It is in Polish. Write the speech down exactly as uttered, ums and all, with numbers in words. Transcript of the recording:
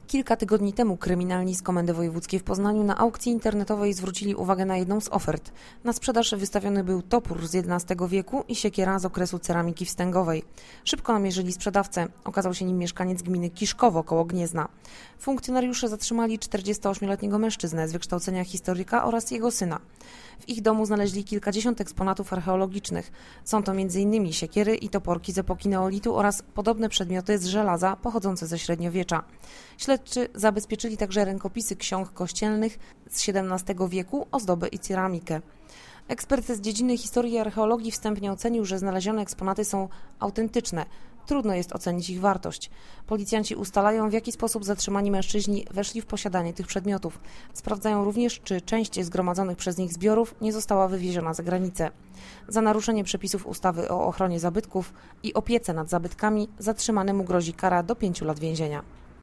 Kilka tygodni temu kryminalni z Komendy Wojewódzkiej w Poznaniu na aukcji internetowej zwrócili uwagę na jedną z ofert. Na sprzedaż wystawiony był topór z jedenastego wieku i siekiera z okresu ceramiki wstęgowej. Szybko namierzyli sprzedawcę. Okazał się nim mieszkaniec gminy Kiszkowo koło Gniezna. Funkcjonariusze zatrzymali czterdziestoośmioletniego mężczyznę z wykształcenia historyka oraz jego syna. W ich domu znaleźli kilkadziesiąt eksponatów archeologicznych. Są to między innymi siekiery i toporki z epoki neolitu oraz podobne przedmioty z żelaza pochodzące ze średniowiecza. Śledczy zabezpieczyli także rękopisy ksiąg kościelnych z siedemnastego wieku, ozdoby i ceramikę. Ekspert z dziedziny historii i archeologii wstępnie ocenił, że znalezione eksponaty są autentyczne. Trudno jest ocenić ich wartość. Policjanci ustalają, w jaki sposób zatrzymani mężczyźni weszli w posiadanie tych przedmiotów. Sprawdzają również, czy część zgromadzonych przez nich zbiorów nie została wywieziona za granicę. Za naruszenie przepisów ustawy o ochronie zabytków i opiece nad zabytkami zatrzymanemu grozi kara do pięciu lat więzienia.